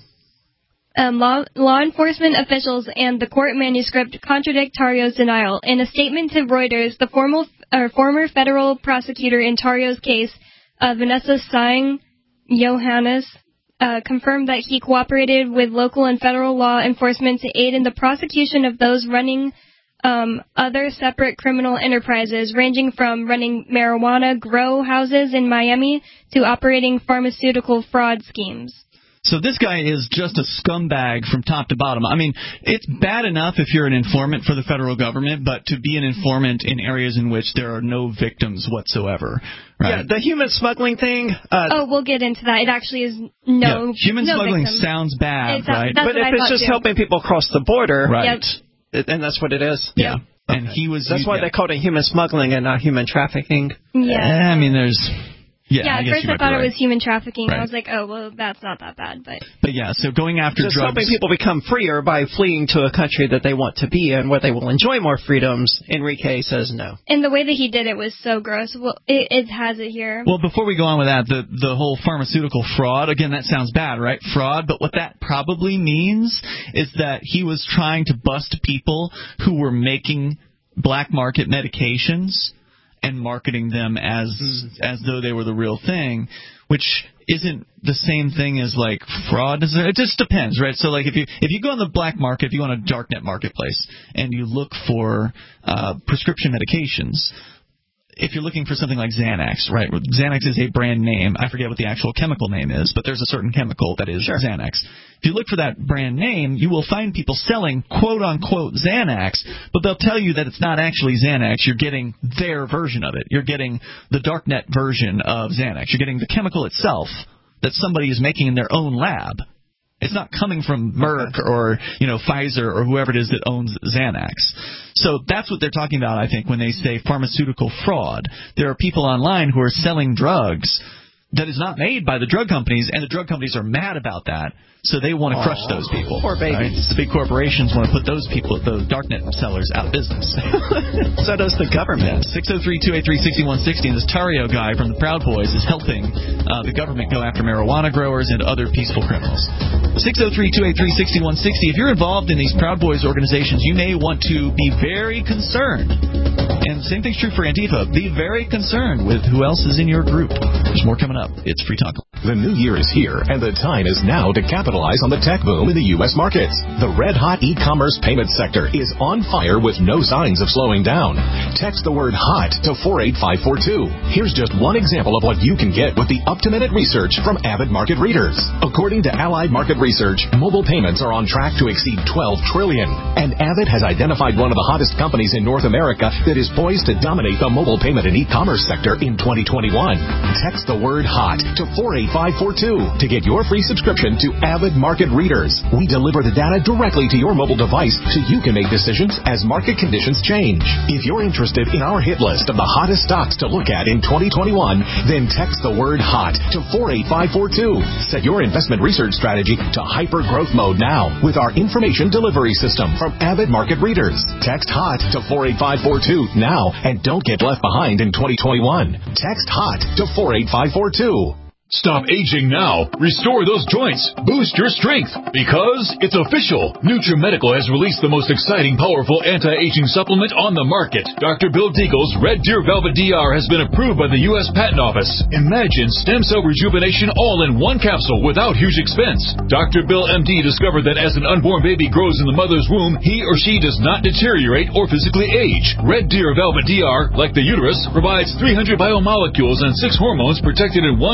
Um, law, law enforcement officials and the court manuscript contradict Tarrio's denial. In a statement to Reuters, the formal, uh, former federal prosecutor in Tarrio's case, uh, Vanessa Singh Johannes, uh, confirmed that he cooperated with local and federal law enforcement to aid in the prosecution of those running um, other separate criminal enterprises, ranging from running marijuana grow houses in Miami to operating pharmaceutical fraud schemes. So this guy is just a scumbag from top to bottom. I mean, it's bad enough if you're an informant for the federal government, but to be an informant in areas in which there are no victims whatsoever, right? Yeah, the human smuggling thing. Uh, oh, we'll get into that. It actually is no. Yeah, human no smuggling victim. sounds bad, It's, uh, right? that's but what if I it's thought just too. helping people cross the border, right? It, and that's what it is. Yeah. And he was. That's why yeah. they called it human smuggling and not human trafficking. Yeah. I mean, there's. Yeah, yeah, I at guess first you I might thought be it right. was human trafficking. Right. I was like, oh, well, that's not that bad. But But yeah, so going after Just drugs. helping people become freer by fleeing to a country that they want to be in, where they will enjoy more freedoms. Enrique says no. And the way that he did it was so gross. Well, it, it has it here. Well, before we go on with that, the the whole pharmaceutical fraud, again, that sounds bad, right? Fraud, but what that probably means is that he was trying to bust people who were making black market medications and marketing them as as though they were the real thing, which isn't the same thing as like fraud. It just depends, right? So like if you if you go on the black market, if you go on a darknet marketplace and you look for uh, prescription medications, if you're looking for something like Xanax, right? Xanax is a brand name. I forget what the actual chemical name is, but there's a certain chemical that is sure. Xanax. If you look for that brand name, you will find people selling quote-unquote Xanax, but they'll tell you that it's not actually Xanax. You're getting their version of it. You're getting the darknet version of Xanax. You're getting the chemical itself that somebody is making in their own lab. It's not coming from Merck or, you know, Pfizer or whoever it is that owns Xanax. So that's what they're talking about, I think, when they say pharmaceutical fraud. There are people online who are selling drugs that is not made by the drug companies, and the drug companies are mad about that. So they want to Aww. crush those people. Poor babies. Right? The big corporations want to put those people, those darknet sellers, out of business. So does the government. six oh three, two eight three, six one six oh. And this Tarrio guy from the Proud Boys is helping uh, the government go after marijuana growers and other peaceful criminals. six oh three, two eight three, six one six oh. If you're involved in these Proud Boys organizations, you may want to be very concerned. And the same thing's true for Antifa. Be very concerned with who else is in your group. There's more coming up. It's Free Talk. The new year is here, and the time is now to capitalize on the tech boom in the U S markets. The red-hot e-commerce payment sector is on fire with no signs of slowing down. Text the word HOT to four eight five four two. Here's just one example of what you can get with the up-to-minute research from Avid Market Readers. According to Allied Market Research, mobile payments are on track to exceed twelve trillion dollars, and Avid has identified one of the hottest companies in North America that is poised to dominate the mobile payment and e-commerce sector in twenty twenty-one. Text the word HOT to four eight five four two to get your free subscription to Avid Market Readers. We deliver the data directly to your mobile device so you can make decisions as market conditions change. If you're interested in our hit list of the hottest stocks to look at in twenty twenty-one, then text the word HOT to four eight five four two. Set your investment research strategy to hyper growth mode now with our information delivery system from Avid Market Readers. Text HOT to four eight five four two now and don't get left behind in twenty twenty-one. Text HOT to four eight five four two. Stop aging now. Restore those joints. Boost your strength. Because it's official. NutriMedical has released the most exciting, powerful anti-aging supplement on the market. Doctor Bill Deagle's Red Deer Velvet D R has been approved by the U S Patent Office. Imagine stem cell rejuvenation all in one capsule without huge expense. Doctor Bill M D discovered that as an unborn baby grows in the mother's womb, he or she does not deteriorate or physically age. Red Deer Velvet D R, like the uterus, provides three hundred biomolecules and six hormones protected in one special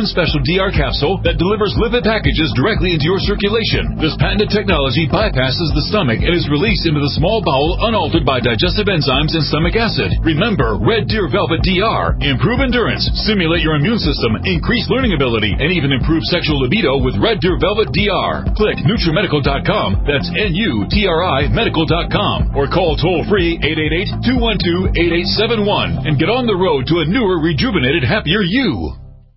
D R capsule that delivers lipid packages directly into your circulation. This patented technology bypasses the stomach and is released into the small bowel unaltered by digestive enzymes and stomach acid. Remember, Red Deer Velvet D R. Improve endurance, stimulate your immune system, increase learning ability, and even improve sexual libido with Red Deer Velvet D R. Click Nutrimedical dot com. That's N U T R I medical dot com. Or call toll-free eight eight eight, two one two, eight eight seven one and get on the road to a newer, rejuvenated, happier you.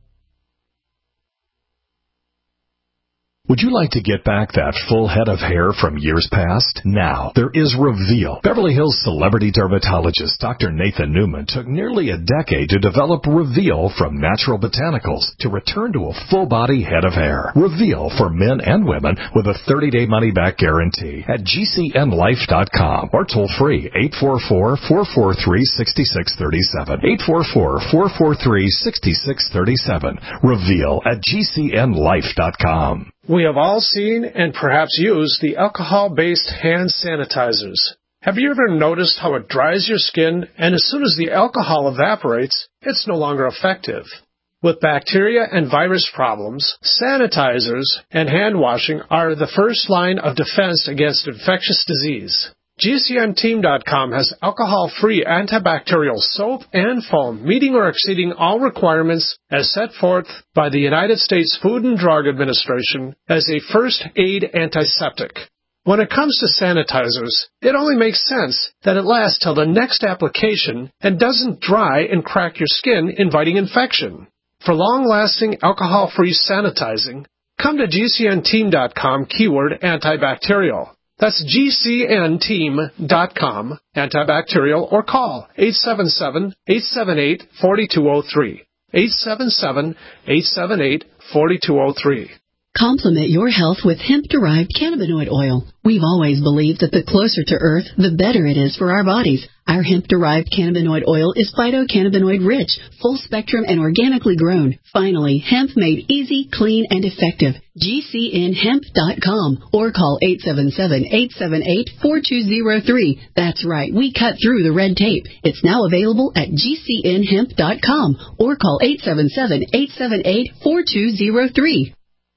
Would you like to get back that full head of hair from years past? Now, there is Reveal. Beverly Hills celebrity dermatologist Doctor Nathan Newman took nearly a decade to develop Reveal from natural botanicals to return to a full-body head of hair. Reveal for men and women with a thirty-day money-back guarantee at G C N life dot com or toll-free eight four four, four four three, six six three seven. eight four four, four four three, six six three seven. Reveal at G C N life dot com. We have all seen and perhaps used the alcohol-based hand sanitizers. Have you ever noticed how it dries your skin, and as soon as the alcohol evaporates, it's no longer effective? With bacteria and virus problems, sanitizers and hand washing are the first line of defense against infectious disease. G C N team dot com has alcohol-free antibacterial soap and foam meeting or exceeding all requirements as set forth by the United States Food and Drug Administration as a first aid antiseptic. When it comes to sanitizers, it only makes sense that it lasts till the next application and doesn't dry and crack your skin, inviting infection. For long-lasting alcohol-free sanitizing, come to G C N team dot com keyword antibacterial. That's G C N team dot com, antibacterial, or call eight seven seven, eight seven eight, four two zero three. eight seven seven, eight seven eight, four two zero three. Complement your health with hemp-derived cannabinoid oil. We've always believed that the closer to Earth, the better it is for our bodies. Our hemp-derived cannabinoid oil is phytocannabinoid-rich, full-spectrum, and organically grown. Finally, hemp made easy, clean, and effective. G C N hemp dot com or call eight seven seven, eight seven eight, four two zero three. That's right, we cut through the red tape. It's now available at G C N hemp dot com or call eight seven seven, eight seven eight, four two zero three.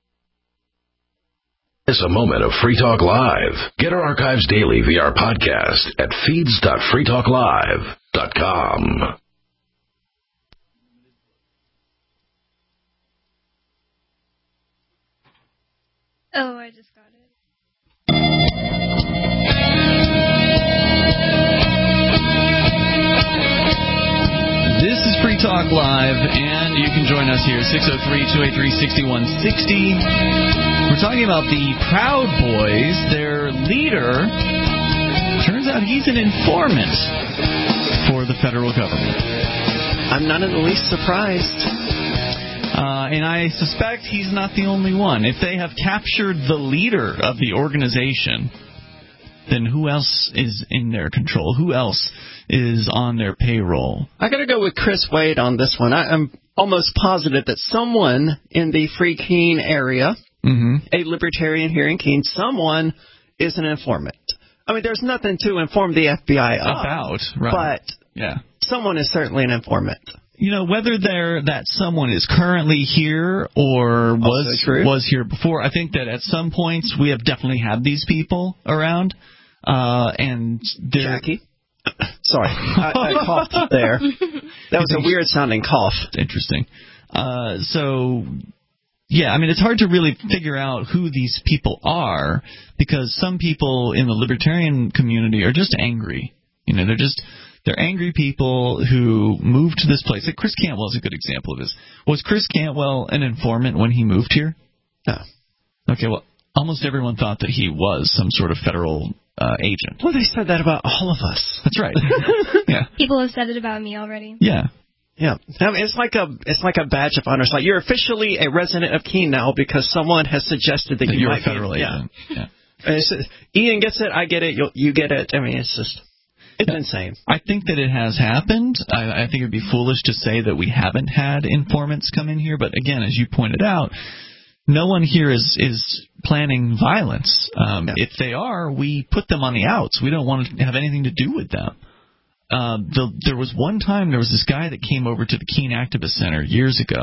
It's a moment of Free Talk Live. Get our archives daily via our podcast at feeds dot free talk live dot com. Oh, I just got it. This is Free Talk Live, and you can join us here, six oh three, two eight three, six one six oh. We're talking about the Proud Boys. Their leader, turns out he's an informant for the federal government. I'm not in the least surprised. Uh, and I suspect he's not the only one. If they have captured the leader of the organization, then who else is in their control? Who else is on their payroll? I got to go with Chris Wade on this one. I, I'm almost positive that someone in the Free Keene area, mm-hmm. a libertarian here in Keene, someone is an informant. I mean, there's nothing to inform the F B I about, right. But yeah. someone is certainly an informant. You know, whether they're, that someone is currently here or was was here before, I think that at some points we have definitely had these people around. Uh, and Jackie? Sorry, I, I coughed there. That was a weird-sounding cough. Interesting. Uh, so, yeah, I mean, it's hard to really figure out who these people are because some people in the libertarian community are just angry. You know, they're just... They're angry people who moved to this place. Like Chris Cantwell is a good example of this. Was Chris Cantwell an informant when he moved here? No. Okay, well, almost everyone thought that he was some sort of federal uh, agent. Well, they said that about all of us. That's right. Yeah. People have said it about me already. Yeah. Yeah. I mean, it's like a it's like a badge of honor. It's like you're officially a resident of Keene now because someone has suggested that, that you you're might a federal be. agent. Yeah. yeah. And it's, Ian gets it. I get it. You you get it. I mean, it's just. It's yeah. insane. I think that it has happened. I, I think it would be foolish to say that we haven't had informants come in here. But again, as you pointed out, no one here is, is planning violence. Um, yeah. If they are, we put them on the outs. We don't want to have anything to do with them. Uh, the, there was one time there was this guy that came over to the Keene Activist Center years ago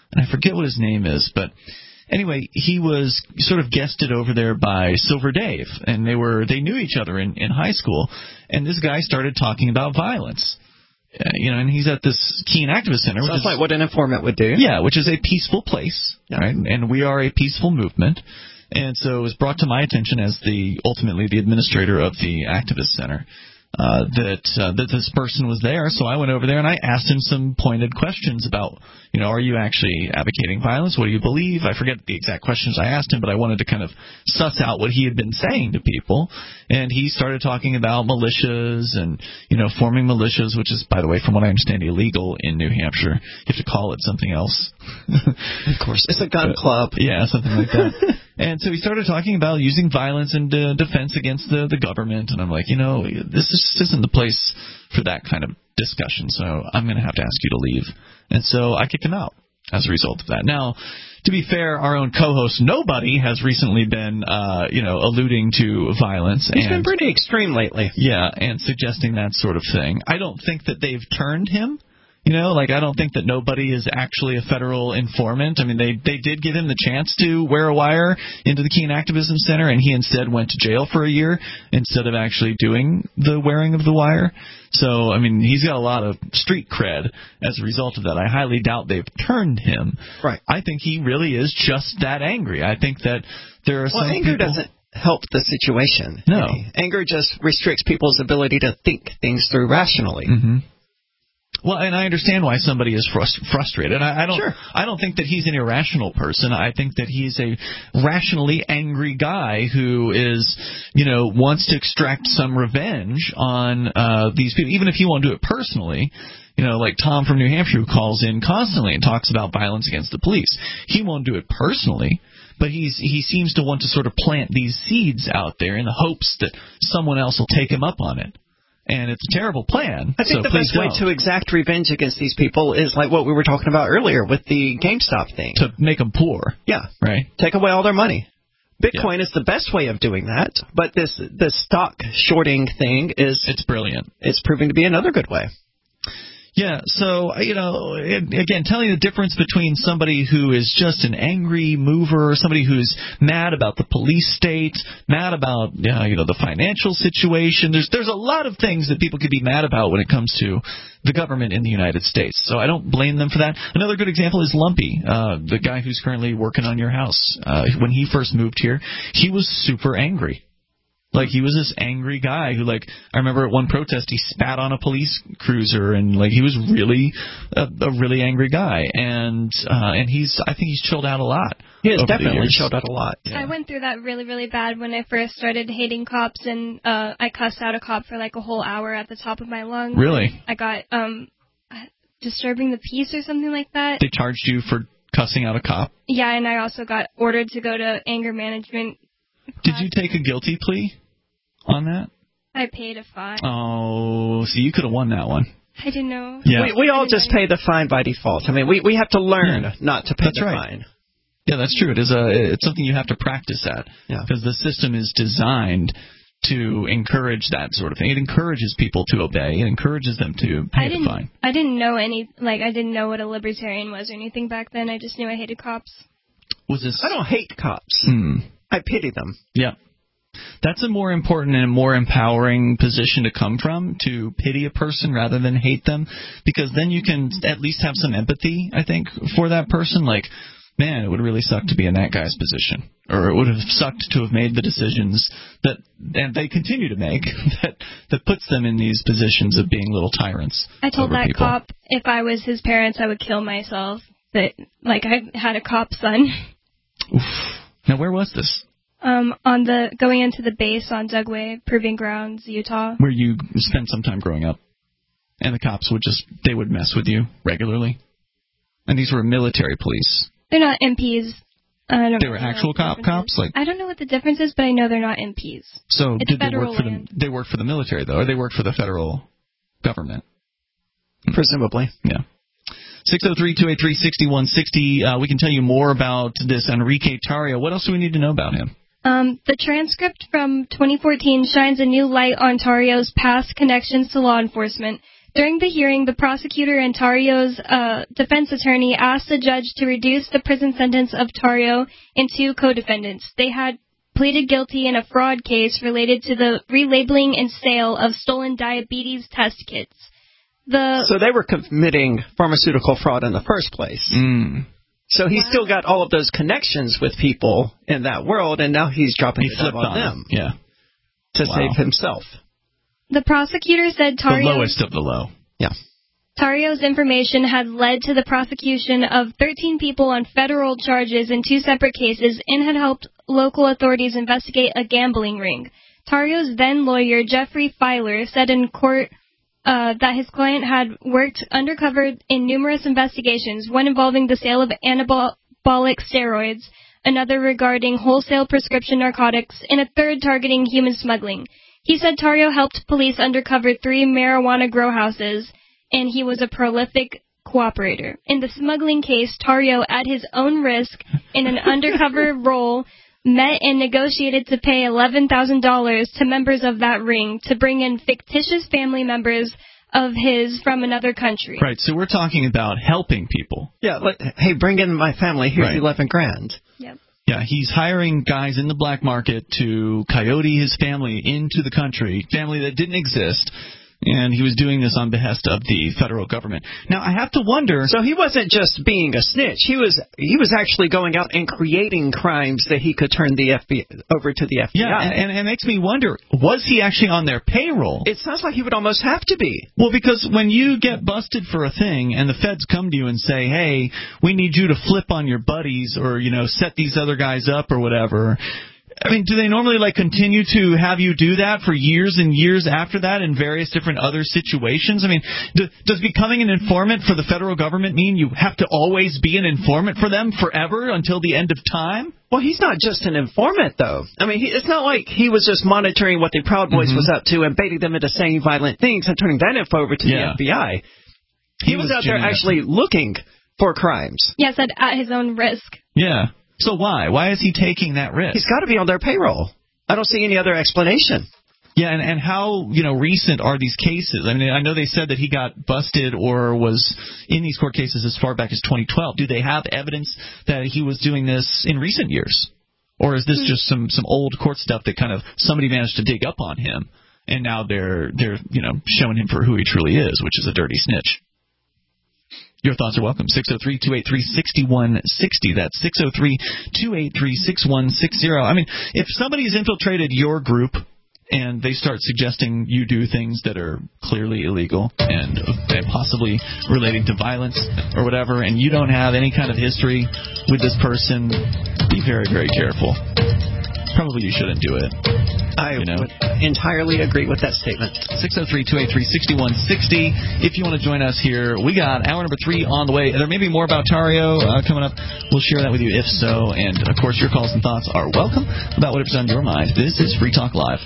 and I forget what his name is, but anyway, he was sort of guested over there by Silver Dave, and they were they knew each other in, in high school, and this guy started talking about violence. Uh, you know, and he's at this Keene Activist Center. Sounds which is, like what an informant would do. Yeah, which is a peaceful place, yeah. right? And we are a peaceful movement. And so it was brought to my attention as the ultimately the administrator of the Activist Center uh, that uh, that this person was there. So I went over there and I asked him some pointed questions about, you know, are you actually advocating violence? What do you believe? I forget the exact questions I asked him, but I wanted to kind of suss out what he had been saying to people. And he started talking about militias and, you know, forming militias, which is, by the way, from what I understand, illegal in New Hampshire. You have to call it something else. Of course. It's a gun but, club. Yeah, something like that. And so he started talking about using violence in uh, defense against the, the government. And I'm like, you know, this just isn't the place for that kind of discussion. So I'm going to have to ask you to leave. And so I kicked him out as a result of that. Now, to be fair, our own co-host Nobody has recently been, uh, you know, alluding to violence. He's and, been pretty extreme lately. Yeah, and suggesting that sort of thing. I don't think that they've turned him. You know, like, I don't think that Nobody is actually a federal informant. I mean, they they did give him the chance to wear a wire into the Keene Activism Center, and he instead went to jail for a year instead of actually doing the wearing of the wire. So, I mean, he's got a lot of street cred as a result of that. I highly doubt they've turned him. Right. I think he really is just that angry. I think that there are well, some anger people... doesn't help the situation. No. Anger just restricts people's ability to think things through rationally. Mm-hmm. Well, and I understand why somebody is frust- frustrated. I, I don't. Sure. I don't think that he's an irrational person. I think that he's a rationally angry guy who is, you know, wants to extract some revenge on uh, these people, even if he won't do it personally. You know, like Tom from New Hampshire, who calls in constantly and talks about violence against the police. He won't do it personally, but he's he seems to want to sort of plant these seeds out there in the hopes that someone else will take him up on it. And it's a terrible plan. I think so the best don't. way to exact revenge against these people is like what we were talking about earlier with the GameStop thing. To make them poor. Yeah. Right. Take away all their money. Bitcoin yeah. is the best way of doing that, but this this stock shorting thing is... It's brilliant. It's proving to be another good way. Yeah, so, you know, it, again, telling the difference between somebody who is just an angry mover, somebody who's mad about the police state, mad about, uh, you know, the financial situation. There's there's a lot of things that people could be mad about when it comes to the government in the United States. So I don't blame them for that. Another good example is Lumpy, uh, the guy who's currently working on your house. Uh, when he first moved here, he was super angry. Like, he was this angry guy who, like, I remember at one protest he spat on a police cruiser, and, like, he was really a, a really angry guy. And uh, and he's, I think he's chilled out a lot. He has definitely chilled out a lot. Yeah. I went through that really, really bad when I first started hating cops, and uh, I cussed out a cop for, like, a whole hour at the top of my lungs. Really? I got um, disturbing the peace or something like that. They charged you for cussing out a cop? Yeah, and I also got ordered to go to anger management class. Did you take a guilty plea on that? I paid a fine. Oh, see, you could have won that one. I didn't know. Yeah. We, we all just pay the fine by default. I mean, we, we have to learn yeah. not to pay That's the right. fine. Yeah, that's true. It is a it's something you have to practice at. Yeah. Because the system is designed to encourage that sort of thing. It encourages people to obey. It encourages them to pay I the didn't, fine. I didn't know any, like, I didn't know what a libertarian was or anything back then. I just knew I hated cops. Was this? I don't hate cops. Hmm. I pity them. Yeah. That's a more important and more empowering position to come from, to pity a person rather than hate them, because then you can at least have some empathy, I think, for that person. Like, man, it would really suck to be in that guy's position, or it would have sucked to have made the decisions that and they continue to make that that puts them in these positions of being little tyrants. I told over that people. cop if I was his parents, I would kill myself. That, like, I had a cop son. Oof. Now, where was this? Um, on the going into the base on Dugway Proving Grounds, Utah. Where you spent some time growing up, and the cops would just they would mess with you regularly, and these were military police. They're not M Ps. I don't they were actual cop cops, like I don't know what the difference is, but I know they're not M Ps. So it's did they work for land. the? They worked for the military though, or they worked for the federal government? Presumably, yeah. six oh three, two eight three, six one six oh. Uh, we can tell you more about this Enrique Tarrio. What else do we need to know about him? Um, the transcript from twenty fourteen shines a new light on Tarrio's past connections to law enforcement. During the hearing, the prosecutor and Tarrio's uh, defense attorney asked the judge to reduce the prison sentence of Tarrio and two co-defendants. They had pleaded guilty in a fraud case related to the relabeling and sale of stolen diabetes test kits. The So they were committing pharmaceutical fraud in the first place. Mm. So he's wow. still got all of those connections with people in that world, and now he's dropping he the dub on, on them yeah. to wow. save himself. The prosecutor said Tarrio... The lowest of the low. Yeah. Tarrio's information had led to the prosecution of thirteen people on federal charges in two separate cases and had helped local authorities investigate a gambling ring. Tarrio's then lawyer, Jeffrey Filer, said in court uh, that his client had worked undercover in numerous investigations, one involving the sale of anabolic steroids, another regarding wholesale prescription narcotics, and a third targeting human smuggling. He said Tarrio helped police uncover three marijuana grow houses, and he was a prolific cooperator. In the smuggling case, Tarrio, at his own risk, in an undercover role, met and negotiated to pay eleven thousand dollars to members of that ring to bring in fictitious family members of his from another country. Right, so we're talking about helping people. Yeah, let, hey, bring in my family, here's right. eleven grand. Yep. Yeah, he's hiring guys in the black market to coyote his family into the country, family that didn't exist, and he was doing this on behest of the federal government. Now, I have to wonder... So he wasn't just being a snitch. He was he was actually going out and creating crimes that he could turn the F B I over to the F B I. Yeah, and, and it makes me wonder, was he actually on their payroll? It sounds like he would almost have to be. Well, because when you get busted for a thing and the feds come to you and say, hey, we need you to flip on your buddies or, you know, set these other guys up or whatever... I mean, do they normally, like, continue to have you do that for years and years after that in various different other situations? I mean, do, does becoming an informant for the federal government mean you have to always be an informant for them forever until the end of time? Well, he's not just an informant, though. I mean, he, it's not like he was just monitoring what the Proud Boys mm-hmm. was up to and baiting them into saying violent things and turning that info over to yeah. the F B I. He, he was, was out there actually looking for crimes. Yes, at, at his own risk. Yeah. So why? Why is he taking that risk? He's got to be on their payroll. I don't see any other explanation. Yeah, and, and how, you know, recent are these cases? I mean, I know they said that he got busted or was in these court cases as far back as twenty twelve. Do they have evidence that he was doing this in recent years? Or is this just some, some old court stuff that kind of somebody managed to dig up on him, and now they're, they're you know, showing him for who he truly is, which is a dirty snitch? Your thoughts are welcome. six oh three, two eight three, six one six oh. That's six oh three, two eight three, six one six oh. I mean, if somebody's infiltrated your group and they start suggesting you do things that are clearly illegal and, and possibly relating to violence or whatever, and you don't have any kind of history with this person, be very, very careful. Probably you shouldn't do it. I you know? would entirely agree with that statement. six oh three, two eight three, six one six oh. If you want to join us here, we got hour number three on the way. There may be more about Tarrio uh, coming up. We'll share that with you if so. And, of course, your calls and thoughts are welcome about whatever's on your mind. This is Free Talk Live.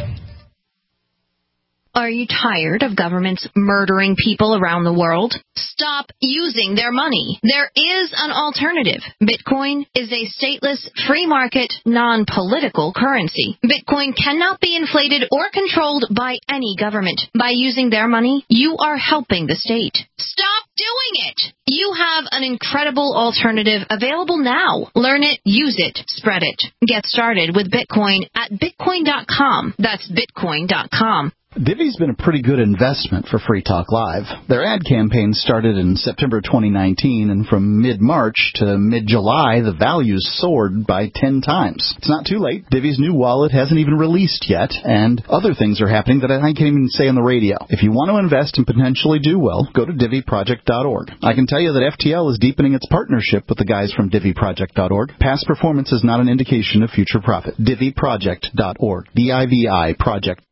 Are you tired of governments murdering people around the world? Stop using their money. There is an alternative. Bitcoin is a stateless, free market, non-political currency. Bitcoin cannot be inflated or controlled by any government. By using their money, you are helping the state. Stop doing it! You have an incredible alternative available now. Learn it, use it, spread it. Get started with Bitcoin at bitcoin dot com. That's bitcoin dot com. Divi's been a pretty good investment for Free Talk Live. Their ad campaign started in September twenty nineteen, and from mid-March to mid-July, the values soared by ten times. It's not too late. Divi's new wallet hasn't even released yet, and other things are happening that I can't even say on the radio. If you want to invest and potentially do well, go to divi project dot org. I can tell you that F T L is deepening its partnership with the guys from divi project dot org. Past performance is not an indication of future profit. divi project dot org. D I V I project.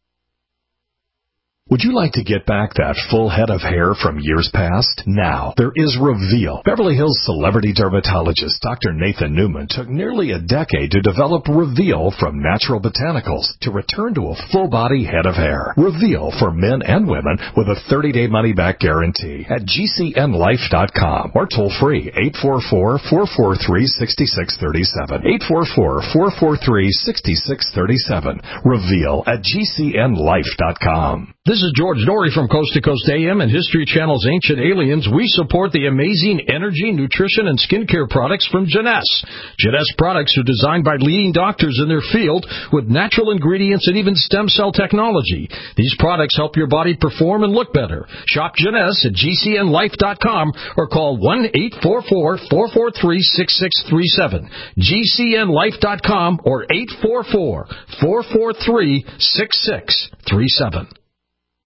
Would you like to get back that full head of hair from years past? Now, there is Reveal. Beverly Hills celebrity dermatologist Doctor Nathan Newman took nearly a decade to develop Reveal from natural botanicals to return to a full-body head of hair. Reveal for men and women with a thirty-day money-back guarantee at G C N life dot com or toll-free eight four four, four four three, six six three seven. eight four four, four four three, six six three seven. Reveal at G C N life dot com. This is George Dory from Coast to Coast A M and History Channel's Ancient Aliens. We support the amazing energy, nutrition, and skincare products from Jeunesse. Jeunesse products are designed by leading doctors in their field with natural ingredients and even stem cell technology. These products help your body perform and look better. Shop Jeunesse at G C N life dot com or call one eight four four, four four three, six six three seven. G C N life dot com or eight four four, four four three, six six three seven.